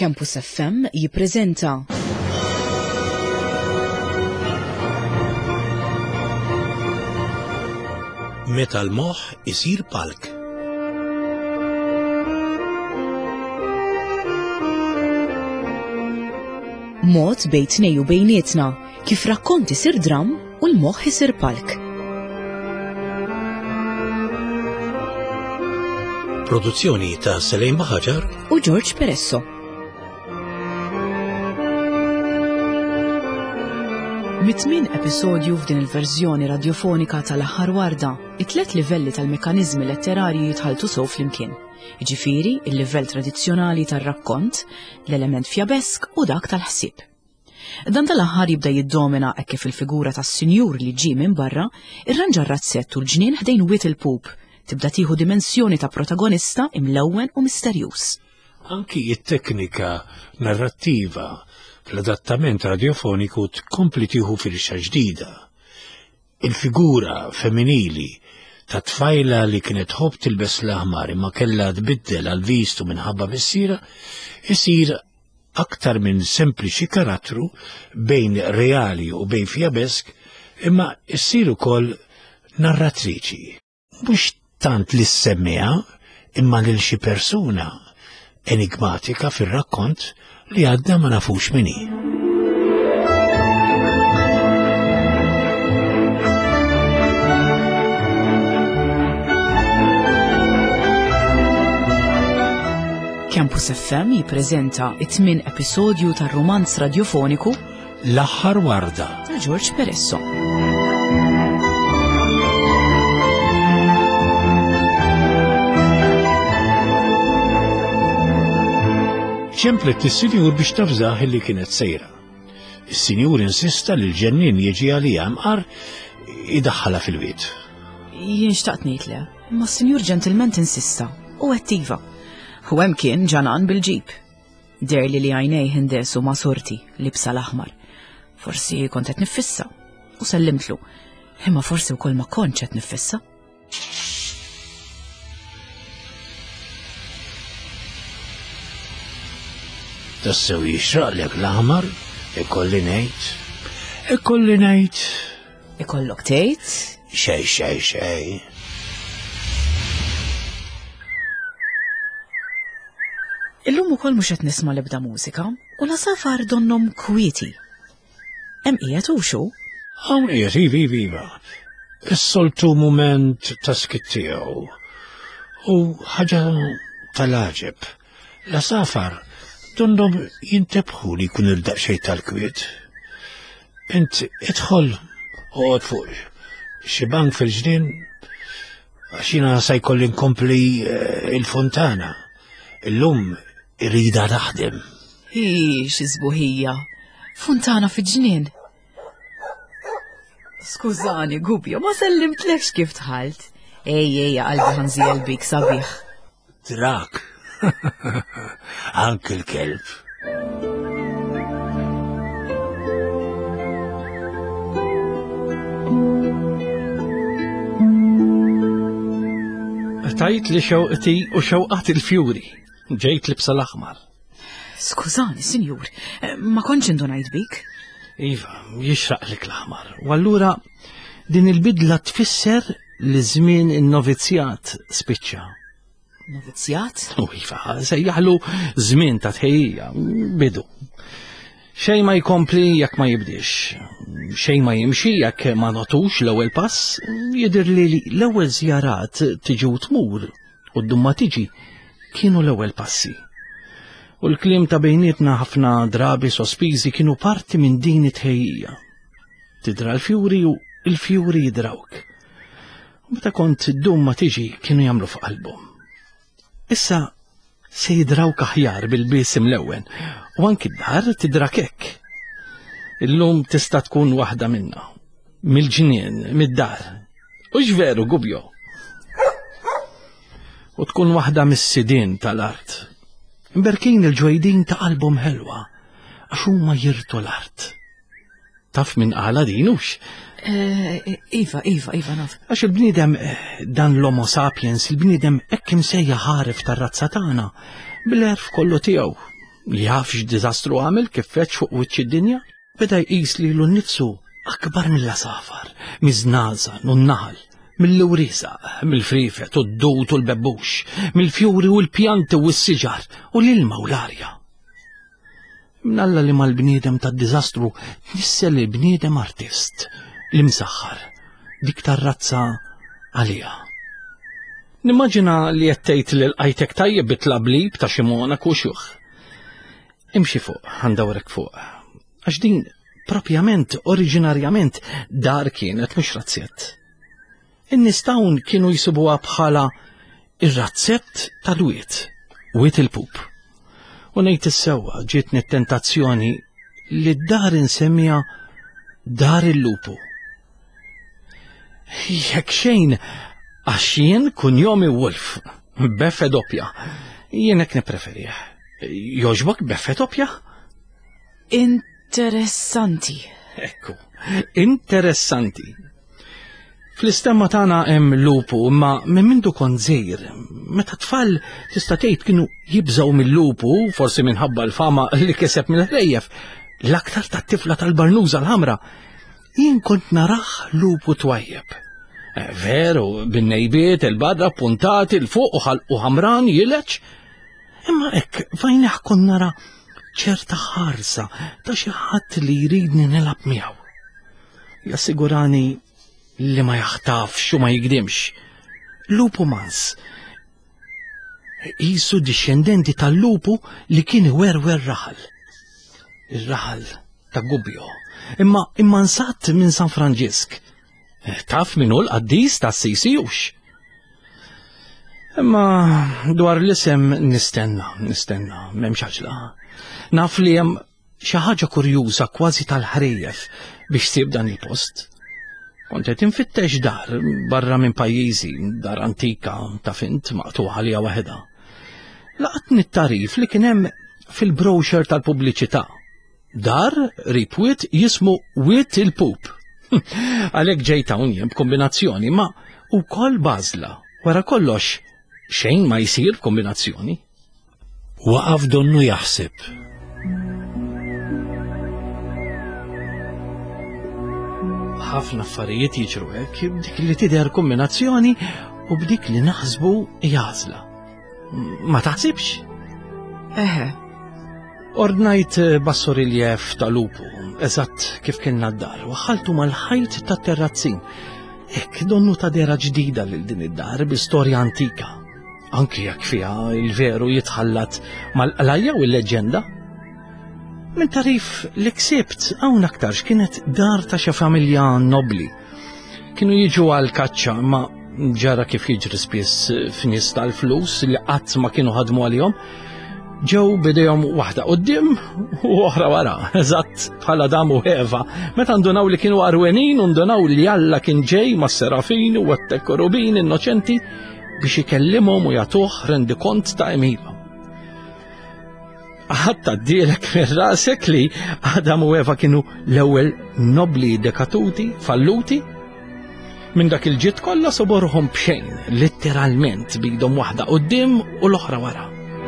Campus FM jippreżenta Meta l-moħħ isir palk. mod bejn tnejn u bejnietna kif rakkont isir dram u l-moħħ isir palk. Produzzjoni ta' Selejn Baħaġar u George Peresso. Mit-tmien episodju f'din il-verżjoni radiofonika tal-aħħar warda, it-tlet livelli tal-mekkaniżmi letterarji jitħaltu sew flimkien. Jiġifieri il-livell tradizzjonali tar-rakkont, l-element fjabesk u dak tal-ħsieb. Dan tal-aħħar jibda jiddomina hekk kif il-figura tas-sinjur li ġie minn barra irranġa r-razzett u l-ġnien ħdejn wiet il-pup. Tibda tieħu dimensjoni ta' protagonista imlewwen u misterjuż. Anki it-teknika narrattiva fl-adattament radiofoniku tkompli tieħu firxa ġdida. Il-figura femminili ta' tfajla li kienet ħobb tilbes l-aħmar imma kellha tbiddel għal vistu minħabba missiera isir aktar minn sempliċi karattru bejn reali u bejn fjabesk imma issir ukoll narratriċi. Mhux tant li semmija imma lil xi persuna enigmatika fir-rakkont li għadna ma nafux minni. Campus FM jippreżenta it-tmien episodju tar-romanz radiofoniku L-aħħar warda ta' George Peresso. ċemplet is-sinjur biex tafżaħ li kienet sejra. Is-sinjur insista li l-ġennin jiġi għalija mqar idaħħala fil-wiet. Jien xtaqt ngħid le, imma s-sinjur ġentilment insista u attiva. U hemm kien ġanan bil-ġib. Derli li għajnej ħindesu ma' sorti libsa l-aħmar. Forsi kont qed nifissa u sellimtlu, imma forsi wkoll ma kontx qed nifissa. Tassew jixraqlek l-aħmar, ikolli ngħid. Ikolli ngħid. Ikollok tgħid? Xej. Illum ukoll mhux qed nisma' l-ebda mużika u l-asafar donnom kwieti. Hemm qiegħed u xu? Hawn qiegħed iva. Is-soltu mument ta' skittiegħu. U ħaġa tal-aġeb. L-asafar donnom jintebħu li jkun irdaq xejn tal-kwiet. Int idħol oqgħod fuq xi bank fil-ġnien għax jiena se jkolli nkompli il-fontana. Illum irrida taħdem. Xi żbuħija. Fontana fiġ-ġnien. Skużani, Gubjo, ma sellimtlekx kif tħalt. Ejja, qalbi ħanżi qalbik sabiħ. Drak. Anke l-kelb. Tajt li xewqti u xewqat il-fjuri. Ġejt libsa l-aħmar. Skużani, sinjur, ma kontx indunajt bik? Iva, jixraqlek l-aħmar. U allura din il-bidla tfisser li żmien in-novizjat spiċċa. Novizjat? U iva, sejjaħlu żmien ta' tħejjija, bidu. Xejn ma jkompli jekk ma jibdix. Xejn ma jimxi jekk ma nagħtux l-ewwel pass, jidher li l-ewwel żjarat tiġi u tmur u d-dumma tiġi kienu l-ewwel passi. U l-kliem ta' bejnietna ħafna drabi sospiżi kienu parti minn din it-tħejjija. Tidra l-fjuri u l-fjuri jidrawk. U meta kont id-dumma tiġi kienu jagħmlu f'qalbhom. Issa se jidrawk aħjar bil-biesim l-ewwel u anki d-dar tidrak hekk. Illum tista' tkun waħda minna. Mill-ġnien, mid-dar. U x'veru, Gubjo? U tkun waħda mis-sidien tal-art. Imberkin il-ġwejdin ta' qalbhom ħelwa, għax huma jirtu l-art. Taf min qala dinux? Iva, naf. Għax il-bniedem dan l-Homo sapiens, il-bniedem hekk imsejja ħaref tar-razza tagħna, bil-erf kollu tiegħu. li jaf x'diżastru għamel kif feċ fuq wiċċ id-dinja, beda jqis lilu nnifsu akbar mill-asafar, miż-żnazan u n-naħal, mill-lurisa, mill-frifet u d-dut u l-bebbux, mill-fjuri u l-pjanti u s-siġar u l-ilma u l-arja. Minalla li mal-bniedem tad-diżastru tnissel il-bniedem artist, l-imsaħħar, dik tar-razza għalija. Nimmaġina li jettejt li l-qajtek tajjeb bit-tlablib ta' xi monaku xuħ. Imxi fuq, għandawrek fuq, għax din propjament, oriġinarjament, dar kienet mhux razzett. In-nies dawn kienu jsibuha bħala ir-razzett tal-wiet, wiet il-pup. U ngħid is-sewwa ġietni t-tentazzjoni li d-dar insemmija dar il-lupu. Jekk xejn għax jien kunjomi Wolf, beffe doppja, jien hekk nippreferih. Jogħġbok beffe doppja? Interessanti. Ekku, interessanti. Fl-istemma tagħna hemm lupu, imma minn mindu kont żgħir, meta tfal tista' tgħid kienu jibżgħu mill-lupu, forsi minħabba l-fama li kiseb mill-ħrejjef, l-aktar tat-tifla tal-barnuża l-ħamra, jien kont narah lupu twajjeb. Veru, bin-nejbiet, il-barra, puntati, il-fuq u ħamran jileċ, imma hekk fajneħ kont nara ċerta ħarsa ta' xi ħadd li jridni nilab miegħu. Jassigurani li ma jaħtafx u ma jigdimx. Lupu mans. Jisu discendenti tal-lupu li kien werwer raħal. Ir-raħal ta' Gubbio. Imma nsatt minn San Franġisk. Taf minnu l-qaddis ta' Sisijux. Imma dwar l-isem nistenna, m'hemmx ħaġla. Naf li hemm xi ħaġa kurjuża kważi tal-ħrejjef biex sib dan il-post. Kont qed infittex dar barra minn pajjiżi, dar antika ta' fint maqtuħa għalija waħedha. Laqatni t-tarif li kien hemm fil-brochure tal-pubbliċità. Dar rib wiet jismu Wiet il-Pup. Għalhekk ġejta unjem b'kombinazzjoni, ma wkoll bażla. Wara kollox xejn ma jsir b'kombinazzjoni. Waqaf donnu jaħseb. Ħafna affarijiet jiġru hekk b'dik li tidher kombinazzjoni u b'dik li naħsbu għażla. Ma taħsibx? Eħe. Ordnajt bassoriljef ta' lupu, eżatt kif kien d-dar, u ħaltu mal-ħajt ta' terrazzin. Hekk donnu ta' dera ġdida lil din id-dar b'istorja antika. Anki jekk fiha il-veru jitħallat mal-qlajja u l-leġenda. Min tarif li ksibt hawn aktarx kienet dar ta' xi familja nobli. Kienu jiġu għal kaċċa, ma ġara kif jiġri spiss f'nies tal-flus li qatt ma kienu ħadmu għalihom. Ġew bidejhom waħda quddiem u oħra wara, eżatt bħala Adam u Eva, meta ndunaw li kienu arwenin u ndunaw li Alla kien ġej mas-serafin u t-tekkorubin innoċenti biex ikellimhom u jagħtuh rendikont ta' emilhom. Ħadd għaddielek minn rasek li Adam u Eva kienu l-ewwel nobli dekatuti, falluti? Minn dak il-ġid kollha soborhom b'xejn, litteralment bidhom waħda quddiem u l-oħra wara.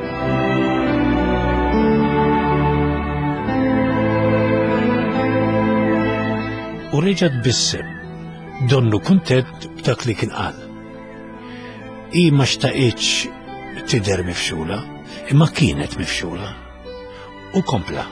U reġgħet bissem, donnu kuntent b'dak li kien qal. I ma xtaqitx tidher mifxula, imma kienet mifxula. U kompla.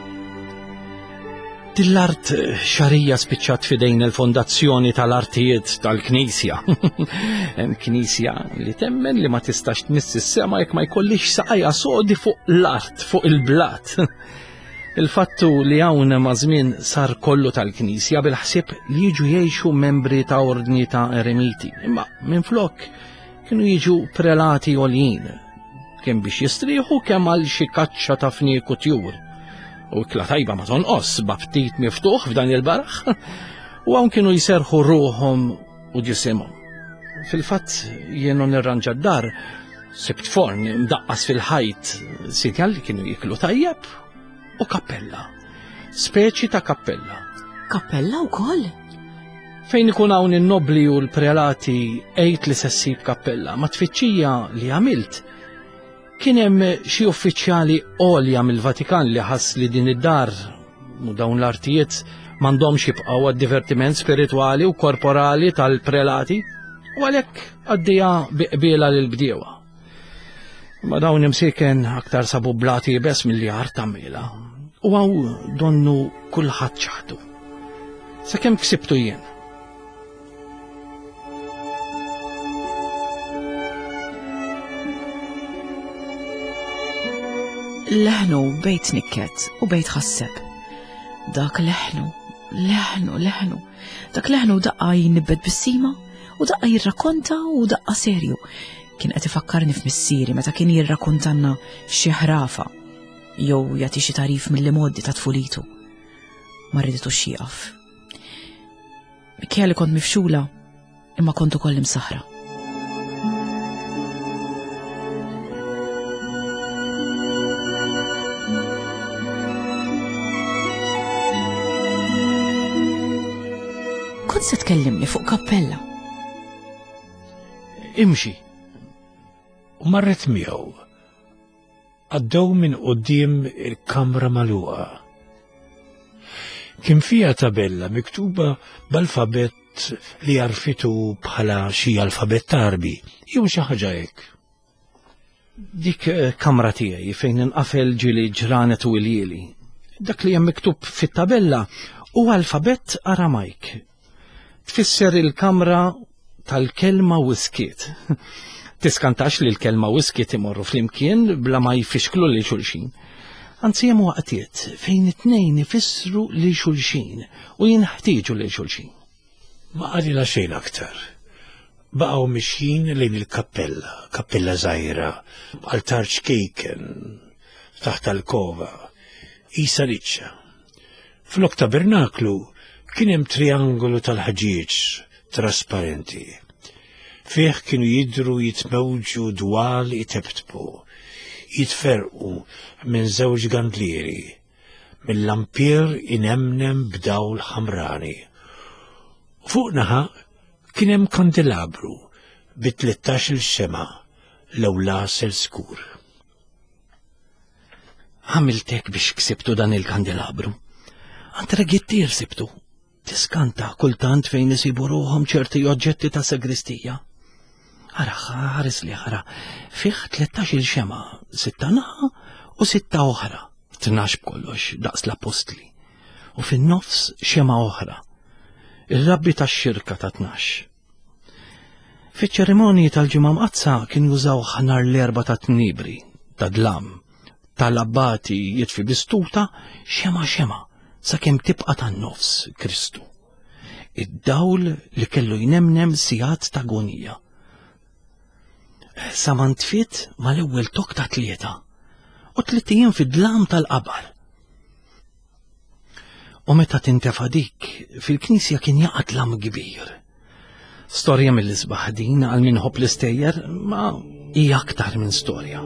Dil-art xarija spiċċat fidejn il-fondazzjoni tal-artijiet tal-Knisja. Hemm Knisja li temmen li ma tistax tmissi s-sema jekk ma jkollix saqajja sodi fuq l-art, fuq il-blat. Il-fattu li hawn ma' żmien sar kollu tal-Knisja bil-ħsieb li jiġu jgħixu membri ta' ordni ta' eremiti, imma minflok kienu jiġu prelati għoljin, kemm biex jistrieħu kemm għal xi kaċċa ta' fniek u tjur. U ikla tajba ma tonqos b'ftit miftuħ f'dan il-baraħ, u hawn kienu jserħu ruħhom u ġisimhom. Fil-fatt jienu nirranġa d-dar, sibt forn mdaqqas fil-ħajt sidja li kienu jiklu tajjeb u kappella, speċi ta' kappella. Kappella wkoll? Fejn ikun hawn in-nobli u l-prelati għejt li se ssib kappella, ma tfittxija li għamilt Kien hemm xi uffiċjali għolja mill-Vatikan li ħass li din id-dar u dawn l-artijiet m'għandhomx jibqgħu għad-divertiment spiritwali u korporali tal-prelati u għalhekk għaddejja biqbiela lill-bdiewa. Ma dawn imsiken aktar sabu blati bes milli art tagħmilha u għaw donnu kulħadd ċaħdu. Sakemm ksibtu jien. Leħnu bejt nikket u bejt ħasseb. Dak leħnu. Dak leħnu daqqa jinnibbed bis-sima u daqqa jirrakkonta u daqqa serju. Kien qed ifakkarni f'missieri meta kien jirrakkontanna xi ħrafa jew jagħti xi tarif mill-modi ta' tfulitu. Ma rriditux xieqaf. Kelli kont mifxula imma kont ukoll imsaħra. Kont se tkellimni fuq kappella. Imxi. U marret miegħu. Għaddew minn quddiem il-kamra magħluqa. Kien fiha tabella miktuba b'alfabett li jarfitu bħala xi alfabett Arbi jew xi ħaġa hekk. Dik kamra tiegħi fejn inqafel ġili ġranet u iljili. Dak li hemm miktub fit-tabella huwa alfabett Aramajk. Tfisser il-kamra tal-kelma wiskiet. Tiskantax li l-kelma wiskiet imorru flimkien bla ma jfixklu li xulxin. Anzi hemm waqtiet fejn it-tnejn ifissru li xulxin u jinħtieġu li xulxin. Ma qalilha xejn aktar. Baqgħu mixjin lejn il-kappella, kappella żgħira, altar ċkejken taħt l-kova, isa riċċa. Flok tabernaklu kien hemm triangolu tal-ħġieġ trasparenti. Fih kienu jidru jitmewġu dwal jitebtbu, jitferqu minn żewġ gandlieri, mill-lampier inemnem b'dawl ħamrani. Fuq naħa kien hemm kandelabru bi-13 xema l-ewlasel skur. Għamiltek biex ksibtu dan il-kandelabru. Għantra gittir sibtu. Tiskanta kultant fejn isibu ruhom ċerti oġġetti ta' sagristija. Ara ħares li ħara, fih 13 xema, 6 naħa u 6 oħra, 12 b'kollox daqs l-apostli. U fin-nofs xema oħra, ir-rabbi tax-xirka ta' 12. Fiċ-ċerimonji tal-ġimgħa mqazza kien jużaw ħnar l-erba' ta' tnibri, ta' dlam, tal-abbati jitfi bistuta xema sakemm tibqa' tan-nofs Kristu. Id-dawl li kellu jnemnem sigħat ta' agonija. Sa ma ntfiet mal-ewwel tok ta' 3 u 3 ijiem fid-dlam tal-qabar. U meta tintefa' dik fil-Knisja kien jaqa' dlam kbir. Storja mill-isbaħ din għal min ħobb l-istejjer ma hija aktar minn storja.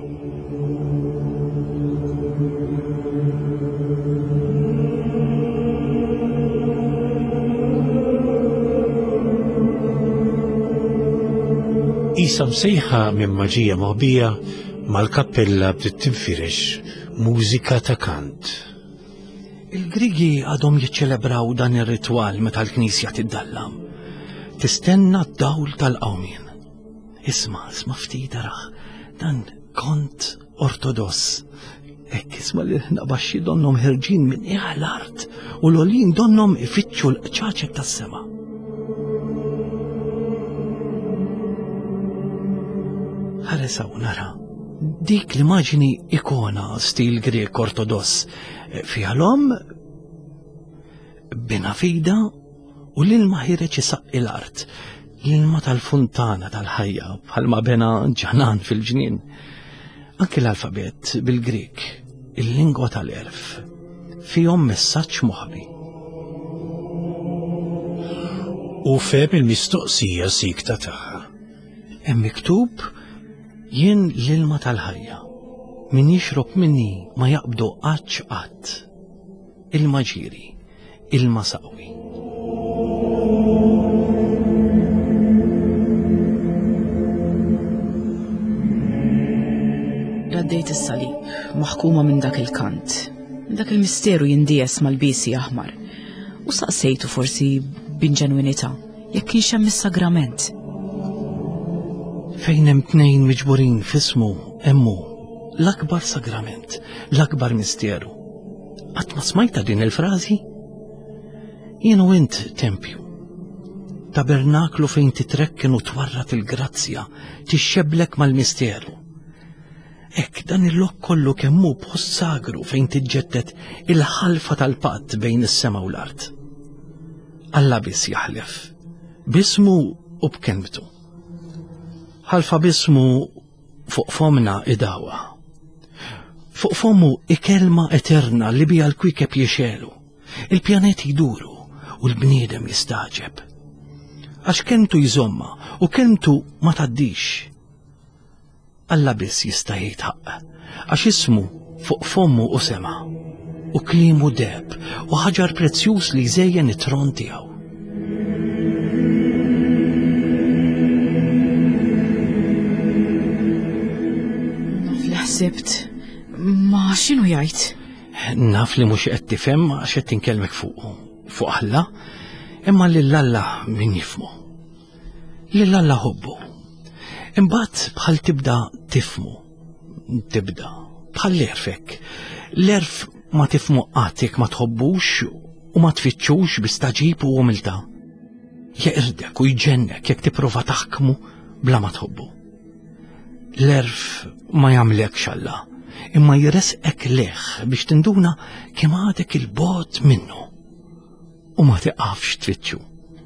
Isa msejħa minn maġija moħbija mal-kappella bdiet tinfirex mużika ta' kant. Il-Grigi għadhom jiċċelebraw dan ir-ritwal meta l-Knisja tiddallam. Tistenna d-dawl tal-qawmien. Isma' ftit araħ, dan kont ortodoss. Ekk isma' li nabaxxi donnom ħerġin minn l-art u l-olin donnom ifittxu l-qċaċek tas-sema. Ħaresaw nara, dik l-immaġini ikona stil Grek ortodoss fiha l-om bina fida u l-ilma ħireċ isaq il-art, l-ilma tal-funtana tal-ħajja bħalma bena ġanan fil-ġnien. Anke l-alfabet bil-Grek, il-lingwa tal-erf, fihom messaġġ moħbi. U fem il-mistoqsija sikta tagħha. Hemm miktub jien l-ilma tal-ħajja, min jixrob minni ma jaqbdu qatt. Ilma ġiri, ilma saqwi. għaddejt is-salib, maħkuma minn dak il-kant. Dak il-misteru jindies mal-bisi aħmar. U saqsejtu forsi b'inġenwinità jekk kienx hemm is-sagrament. Fejn hemm tnejn miġburin f'ismu hemmu l-akbar sagrament, l-akbar misteru. Qatt ma smajta din il-frażi? Jien u int tempju, tabernaklu fejn titrekken u twarrat il-grazzja, tixxeblek mal-misteru. Hekk dan il-lok kollu kemmu post sagru fejn tiġġettet il-ħalfa tal-patt bejn is-sema u l-art. Alla biss jaħlef, bismu u b'kelmtu. Ħalfa bismu fuq fomna idawa. Fuq fomu ikelma eterna li bija l-kwikeb jiexelu. Il-pjaneti jduru u l-bniedem jistaġeb. Għax kelmtu jżomma u kelmtu ma taddix. Alla biss jista' jitħaq, għax ismu fuq fomu u sema, u klimu deb u ħaġar prezzjuż li jżejjen it-tron tiegħu. Ħsibt, ma x'inhu jgħid? Naf li mhux qed tifhem għax qed tinkellmek fuq Alla, imma lil Alla min jifmu. Lil Alla ħobbu. Imbagħad bħal tibda tifmu. Tibda bħal l-erfek. L-erf ma tifmu qatik ma tħobbux u ma tfittxux bistaġib u umilta. Jeqirdek u jġennek jekk tipprova taħkmu bla ma tħobbu. L-erf ma jagħmlek xalla, imma jresqek leħ biex tinduna kemm għadek il-bot minnu u ma tiqafx tfittxu.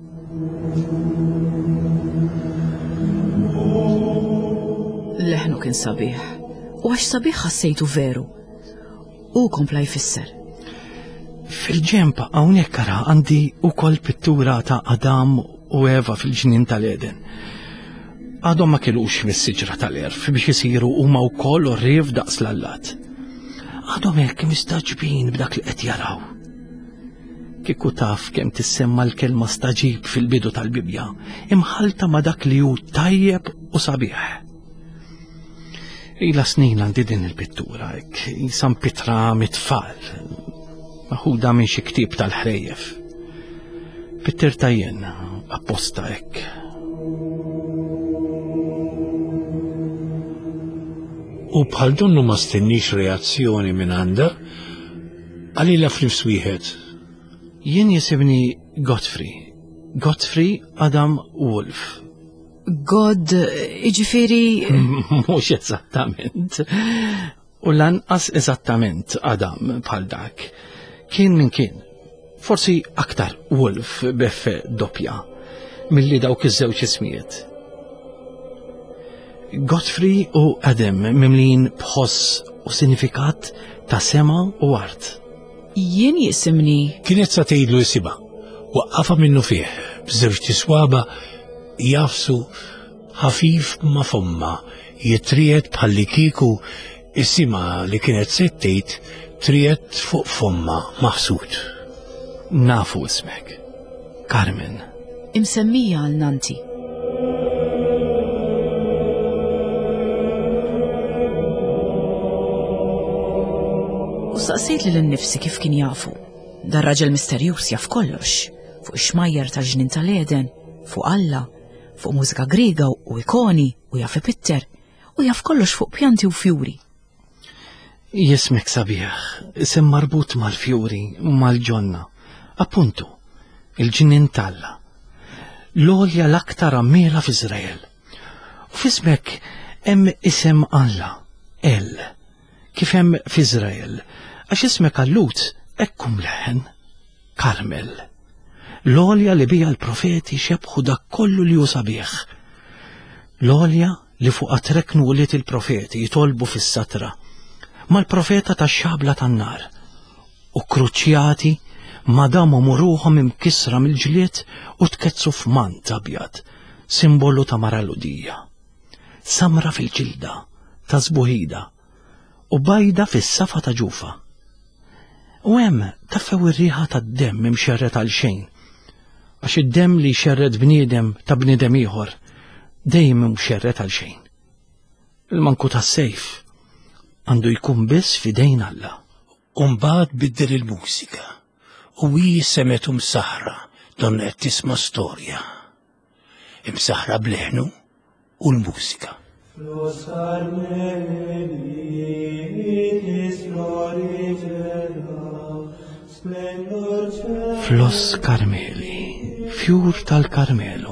Leħnu kien sabiħ, u għax sabiħ ħassejtu veru, u kompla jfisser. Fil-ġemp hawnhekk ara għandi wkoll pittura ta' Adam u Eva fil-ġnien tal-Eden. Għadhom ma kilux mis-siġra tal-erf biex isiru huma wkoll orriev daqs l-allat. Għadhom hekk mistaġbin b'dak li qed jaraw. Kieku taf kemm tissemma l-kelma staġib fil-bidu tal-Bibja, imħalta ma dak li hu tajjeb u sabiħ. Ila snin għandi din il-pittura hekk, jisam pitra mit-tfal, maħuda minn xi ktieb tal-ħrejjef. Pittirta jien apposta hekk. U bħal donnu ma stennix reazzjoni minn għanda, għalila f'nifs wieħed. Jien jisibni Godfrey Adam Wolf. God, iġifieri... Mhux eżattament. U lanqas eżattament Adam bħal dak. Kien min kien. Forsi aktar Wolf b'effe doppja milli dawk iż-żewġ ismijiet. Godfrey u Adam mimlin bħoss u sinifikat ta' sema u art. Jien jisimni... Kienet sa tgħidlu jisiba, waqqafa minnu fih, b'żewġ tiswaba jafsu ħafif ma' fomma, jitriet bħalli kieku is-sima li kienet settejt triet fuq fomma maħsud. Nafu ismek. Carmen. Imsemmija għal Nanti. U saqsejt li l-nifsi kif kien jafu. Dar raġel misterjus jaf kollox, fuq ix-xmajjar tal-ġnien tal-Eden, fuq Alla, fuq mużika Griega u ikoni, u jaf Pitter, u jaf kollox fuq pjanti u fjuri. Jismek sabiħ, isem marbut mal-fjuri, mal-ġonna, appuntu, il-ġnien tal-Alla, l-olja l-aktar ammira f'Iżrael. U f'ismek hemm isem Alla, El, kif hemm f'Iżrael, għax ismek Allut ekkum leħen, Karmel. L-olja li bija l-profeti xebħu dak kollu li hu sabiħ. L-olja li fuq treknu uliet il-profeti jitolbu fis-satra, mal-profeta tax-xabla tan-nar, u kruċjati madamhom u ruhom imkisra mill-ġlied u tketzu f'mant abjad, simbolu ta' maraludija. Samra fil-ġilda, ta' żbuħida, u bajda fis-safa ta' ġufa. U hemm taffew ir-riħa tad-demm imxerret għal xejn, għax id-demm li xerret bniedem ta' bniedem ieħor dejjem mxerret għal xejn. Il-manku tas-sejf għandu jkun biss fidejn Alla. Umbagħad biddel il-mużika u hi semet msaħra don qed tisma' storja. Imsaħra bleħnu u l-mużika. Flos Karmeli, fjur tal-Karmelu.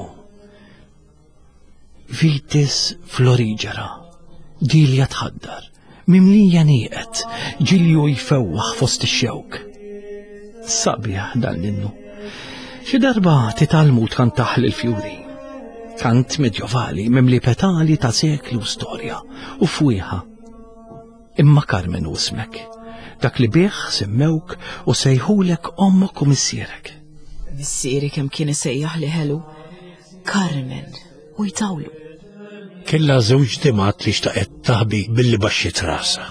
Vitis florigera, dilja tħaddar, mimlija nieqet, ġilju jfewwaħ fost ix-xewk. Sabiħ dan l-innu. Xi darba titalmu tkantaħ l-fjuri. Kant medjovali mimli petali ta' seklu storja u fwieħa. Imma Carmen u ismek, dak li bieħ semmewk u sejħulek ommok u missierek. Missieri kemm kien isejjaħ li ħelu Carmen u jtawlu. Kella żewġ dimat li xtaqet taħbi billi baxxiet rasa.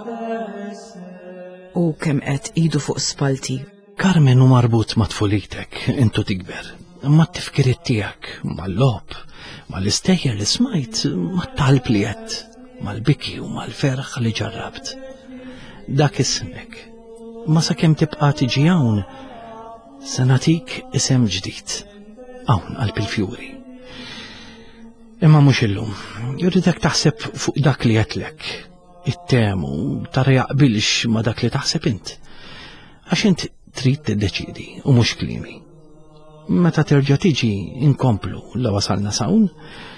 U kemm qed idu fuq spalti. Carmen u marbut ma' tfulitek, intu tikber, ma' t-tifkiriet tijak, mal-lob, mal-istejjer li smajt, mal-talb li jett, mal-biki u mal-ferħ li ġarrabt. Dak ismek, ma sa' kem tibqa tiġi hawn, sanatik isem ġdid, hawn qalb il-fjuri. Imma mhux illum, jridek taħseb fuq dak li jettlek, it-temu tara jaqbilx ma dak li taħseb int. Għax int trid tiddeċidi u mhux klimi. Meta terġa' tiġi inkomplu la wasalna sawn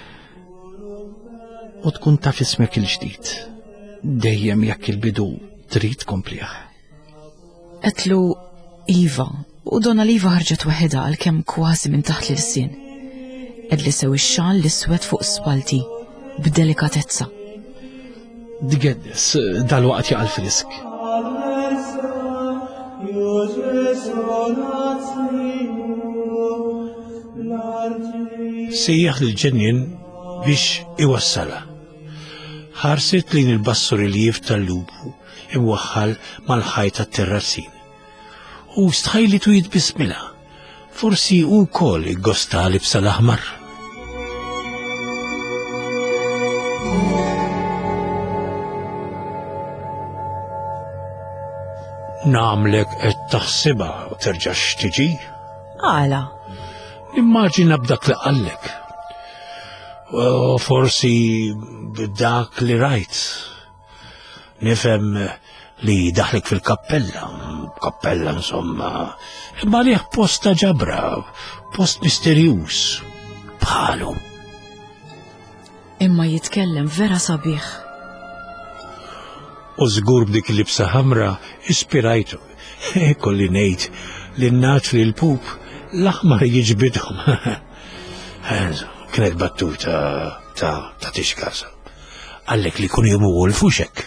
u tkun taf ismek il-ġdid. Dejjem jekk il-bidu trid kompliħ. Qetlu Iva u donna l-Iva ħarġet waħedha għalkemm kważi minn taħt l-sien. Edli sew ix-xal l-iswed fuq spalti b'delikatezza. Dgeddes dal-waqt jaqal frisk. Sejjaħ l-ġenjen biex iwassala. Ħarset lejn il-bassur il-jif tal-lupu imwaħħal mal-ħajta t-terrazzin. U stħajlitu jitbismila. Forsi u kol iggosta libsa l-aħmar. Namlek qed taħsibha u terġax tiġi? Għala. Immaġina b'dak li qallek. Forsi b'dak li rajt. Nifhem li daħlek fil-kappella. Kappella insomma. Imma liħ post ta' ġabra, post misterjuż. Bħalu. Imma jitkellem vera sabiħ. U żgur b'dik libsa ħamra ispirajtu. Kolli ngħid li n-naċ li l-pup l-aħmar jiġbidhom. Kienet battuta ta' tixkasa. Għallek li kun jimu l-fuxek.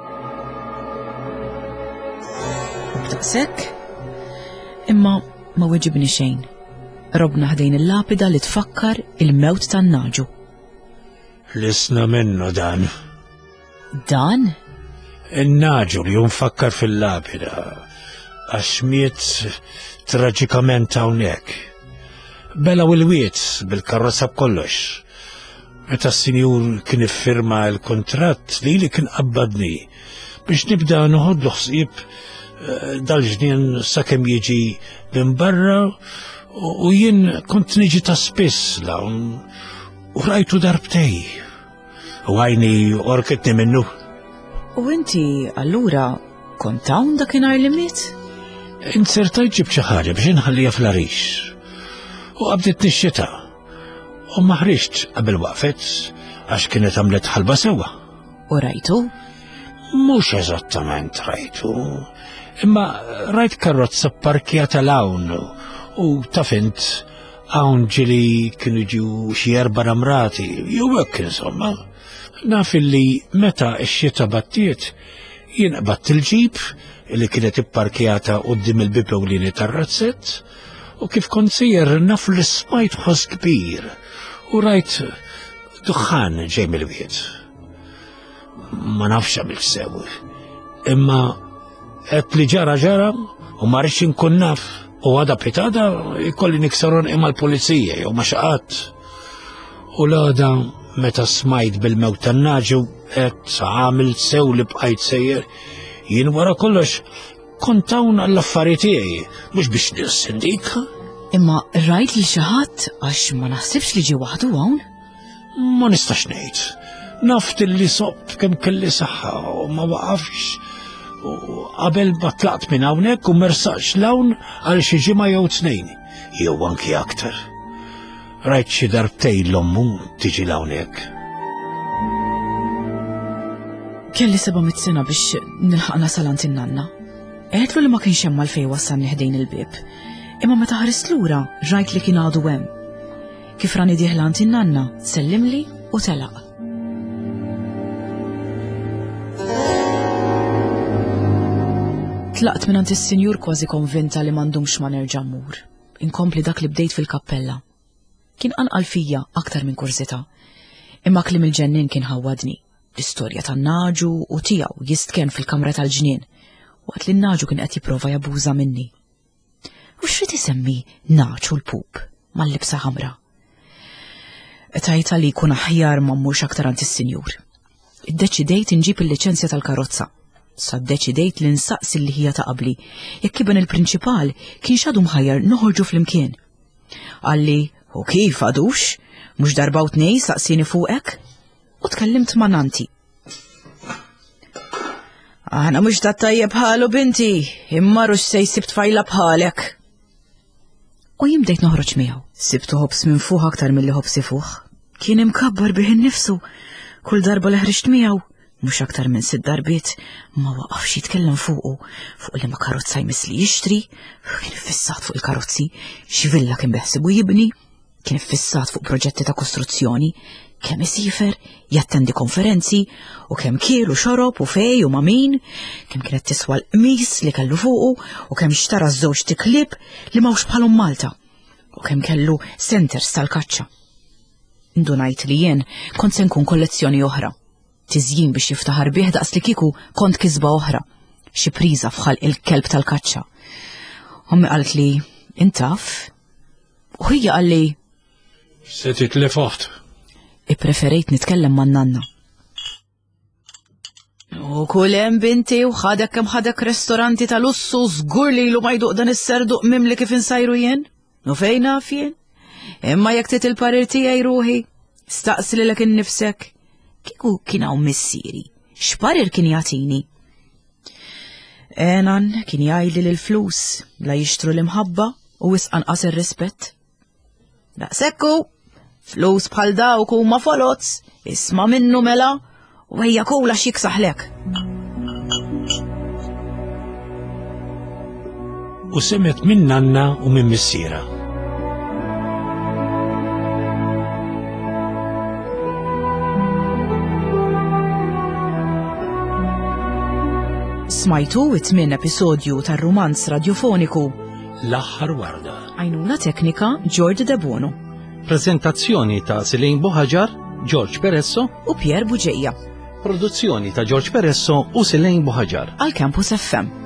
B'daqshekk? Imma ma weġibni xejn. Robna ħdejn il-lapida li tfakkar il-mewt tan-naġu. Lisna minnu dan. Dan? Il-naġu li junfakkar fil-lapida għax miet traġikament hawnhekk. Bela u l-wiet bil-karozza b'kollox. Meta s-sinjur kien iffirma l-kontratt li kien qabbadni biex nibda noħodlu ħsieb dal-ġnien sakemm jiġi minn barra u jien kont niġi ta' spiss lawn u rajtu darbtej. U għajni orketni minnu. U inti allura kont hawn dakinhar li miet? Insertajt ġib xi ħaġa biex inħallija fl-arix. U qabdet nix-xita. U ma ħriġtx qabel waqfet għax kienet għamlet ħalba sewwa. U rajtu? Mhux eżattament rajtu. Imma rajt karozza parkjata l-hawn u taf int hawn ġili kienu ġew xi 4 ramrati, jew hekk insomma. Naf illi meta x-xita battiet jien qabadt il-ġib li kienet ipparkjata quddiem il-bib ewlieni tar-razzett u kif kont sejjer naf li smajt ħoss kbir u rajt duħan ġej mill-wied. Ma nafx għamilt sew. Imma qed li ġara u ma rridx inkun naf u għada pitada jkolli niksaron imma l-pulizija jew ma xaqat. U l-għada meta smajt bil-mewt tan-naġu qed għamil sew li bqajt sejjer, jien wara kollox kont hawn għall-affarijiet tiegħi mhux biex nirsindik. Imma rajt li xi ħadd għax ma naħsibx li ġie waħdu hawn? Ma nistax ngħid. Naft li sob kemm kelli saħħa u ma waqafx u qabel ma tlaqt minn hawnhekk u mersaqx l-hawn għal xi ġimgħa jew tnejn, jew anki aktar. Rajt xi darbtejn l-ommu tiġi hawnhekk. Kelli 700 sena biex nilħaq nasal għand in-nanna. Qedlu li ma kienx hemm għalfejn wassalni ħdejn il-bieb. Imma meta ħarist lura rajt li kien għadu hemm. Kif rani dieħla għand in-nanna, sellimli u telaq. Tlaqt minn għand is-Sinjur kważi konvinta li m'għandhomx ma nerġa' mmur. Inkompli dak li bdejt fil-kappella. Kien anqal fija aktar minn kurzita. Imma klim il-ġennin kien ħawwadni. L-istorja tan-naġu u tiegħu jistken fil-kamra tal-ġnien, waqt li n-naġu kien qed jipprova jabuża minni. U x'rid isemmi naġu l-pup mal-libsa ħamra. Tajta li jkun aħjar ma mmurx aktar għand is-Sinjur. Iddeċidejt inġib il-liċenzja tal-karozza. Sa ddeċidejt li nsaqsi li hija ta' qabli, jekk iben il-prinċipal kien x'għadu mħajjar noħorġu flimkien. Għalli, u kif għadux? Mhux darba u tnej saqsini fuqek? U tkellimt ma' nanti. Aħna mhux ta' tajjeb bħalu binti, imma rux se jsibt fajla bħalek. U jimdejt noħroġ miegħu. Sibtu ħobs minn fuq aktar milli ħobsi fuq. Kien imkabbar bih innifsu. Kull darba li ħriġt miegħu, mhux aktar minn 6 darbiet, ma waqafx jitkellem fuqu, fuq li ma karozza jmiss li jixtri, kien fissat fuq il-karozzi, xi villa kien beħsibu jibni, kien fissat fuq proġetti ta' kostruzzjoni, kemm isifer, jattendi konferenzi, u kemm kielu xorob u fej u ma' min, kemm kienet tiswa l-qmis li kellu fuqu, u kemm xtara żewġ tiklib li mawx bħalhom Malta, u kemm kellu centers tal-kaċċa. Indunajt li jien kont se nkun kollezzjoni oħra. Tiżjin biex jiftaħar bih daqs li kieku kont kisba oħra, xi priża fħal il-kelb tal-kaċċa. Ommi qalt li intaf, u hija qal li se titlef oħt. Ippreferejt nitkellem man-nanna. U kull hemm binti u ħadek kemm ħadek ristoranti ta' lussu żgur li ilu ma jduq dan is-serduq mimli kif insajru jien? U fejn naf jien? Imma jekk tit il-parir tiegħi ruħi, staqsi lilek innifsek. Kieku kien hawn missieri, x'parir kien jagħtini? Enan kien jgħidli li l-flus la jixtru l-imħabba u wisqanqas ir-rispett. Daqsekku, flus bħal dawk huma folozz, isma' minnu mela u ejja kula x'jiksaħlek. U semet minn nanna u minn missiera. Smajtu it-8 episodju tar-rumanz radiofoniku L-aħħar warda. Għajnuna teknika George De Bono. Prezentazzjoni ta' Silejn Boħaġar, George Peresso u Pier Buġejja. Produzzjoni ta' George Peresso u Silejn Boħaġar. Għal Campus FM.